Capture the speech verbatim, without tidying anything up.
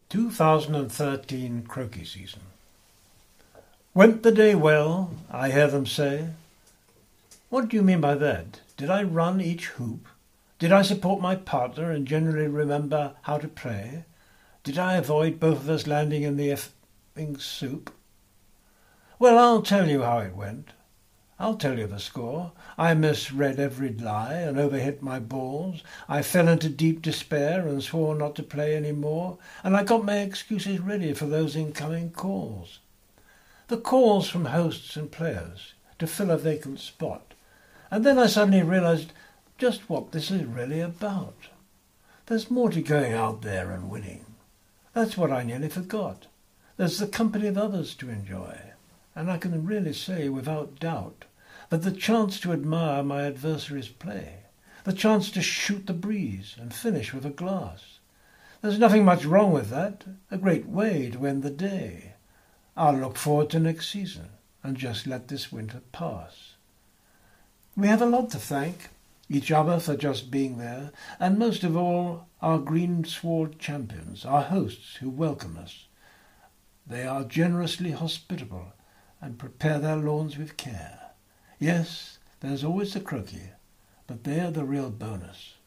two thousand thirteen croquet season. Went the day well, I hear them say. What do you mean by that? Did I run each hoop? Did I support my partner and generally remember how to play? Did I avoid both of us landing in the effing soup? Well, I'll tell you how it went. I'll tell you the score. I misread every lie and overhit my balls. I fell into deep despair and swore not to play any more, and I got my excuses ready for those incoming calls. The calls from hosts and players to fill a vacant spot. And then I suddenly realized just what this is really about. There's more to going out there and winning. That's what I nearly forgot. There's the company of others to enjoy. And I can really say without doubt that the chance to admire my adversary's play, the chance to shoot the breeze and finish with a glass. There's nothing much wrong with that, a great way to end the day. I'll look forward to next season and just let this winter pass. We have a lot to thank, each other for just being there, and most of all our greensward champions, our hosts who welcome us. They are generously hospitable and prepare their lawns with care. Yes, there's always the croquet, but they're the real bonus.